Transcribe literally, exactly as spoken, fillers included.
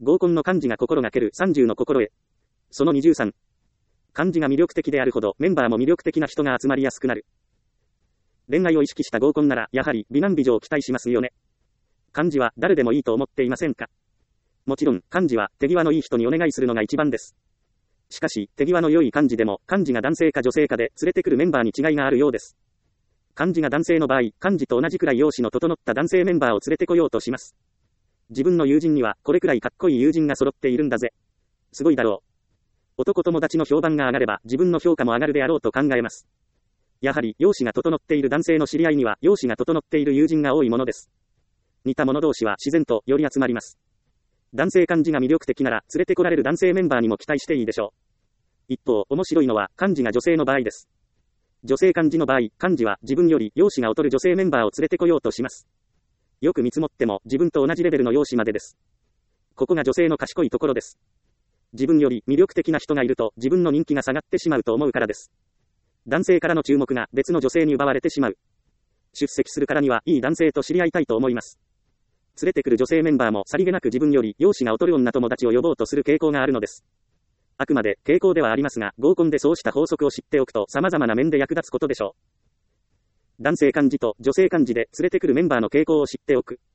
合コンの幹事が心がけるさんじゅうの心得。そのにじゅうさん。幹事が魅力的であるほどメンバーも魅力的な人が集まりやすくなる。恋愛を意識した合コンならやはり美男美女を期待しますよね。幹事は誰でもいいと思っていませんか？もちろん幹事は手際のいい人にお願いするのが一番です。しかし手際の良い幹事でも幹事が男性か女性かで連れてくるメンバーに違いがあるようです。幹事が男性の場合、幹事と同じくらい容姿の整った男性メンバーを連れてこようとします。自分の友人にはこれくらいかっこいい友人が揃っているんだぜ。すごいだろう。男友達の評判が上がれば自分の評価も上がるであろうと考えます。やはり容姿が整っている男性の知り合いには容姿が整っている友人が多いものです。似た者同士は自然とより集まります。男性幹事が魅力的なら連れてこられる男性メンバーにも期待していいでしょう。一方、面白いのは幹事が女性の場合です。女性幹事の場合、幹事は自分より容姿が劣る女性メンバーを連れてこようとします。よく見積もっても自分と同じレベルの容姿までです。ここが女性の賢いところです。自分より魅力的な人がいると自分の人気が下がってしまうと思うからです。男性からの注目が別の女性に奪われてしまう。出席するからにはいい男性と知り合いたいと思います。連れてくる女性メンバーもさりげなく自分より容姿が劣る女友達を呼ぼうとする傾向があるのです。あくまで傾向ではありますが、合コンでそうした法則を知っておくと様々な面で役立つことでしょう。男性幹事と女性幹事で連れてくるメンバーの傾向を知っておく。